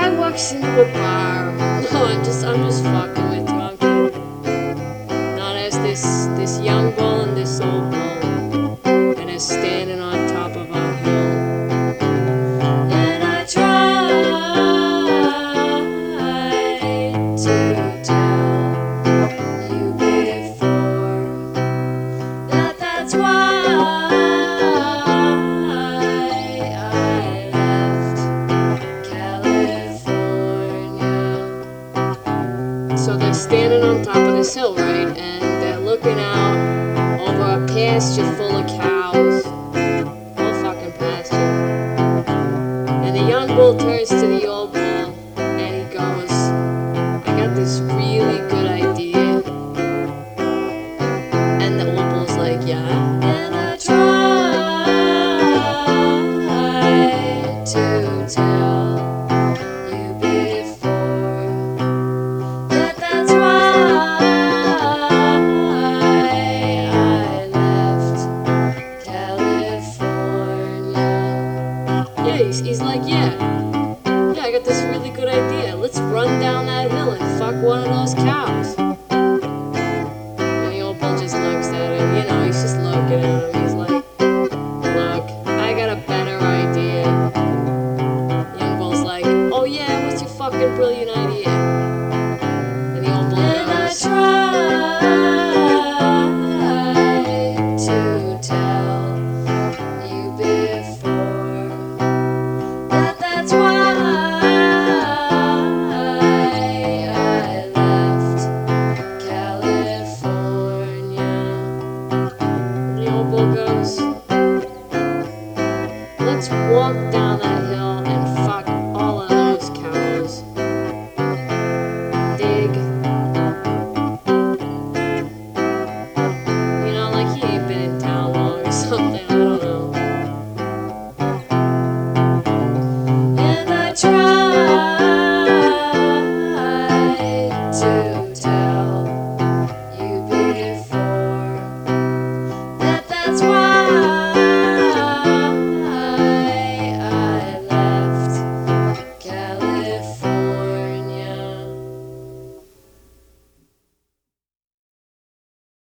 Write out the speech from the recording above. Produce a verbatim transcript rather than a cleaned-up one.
guy walks into a bar. No, I'm just, I'm just fucking with you. I'm kidding. Now there's this, this young bull and this old bull, and they're standing on top of a hill. And I tried to tell you before that that's why I left California. So they're standing on top of this hill, right? And they're looking out over a pasture full of cows. Whole fucking pasture. And the young bull turns to the old bull and he goes, I got this really good idea. And the old bull's like, yeah. And I tried to tell you before that that's why I left California. Yeah, he's, he's like, yeah. Yeah, I got this really good idea. Let's run down that hill and fuck one of those cows. And the old bull just looks at him, you know, he's just looking at him. He's like, look, I got a better idea. The young bull's like, oh yeah, what's your fucking brilliant idea? And the old bull and goes, I tried to tell you before that that's why I left California. And the old bull goes, let's walk down that hill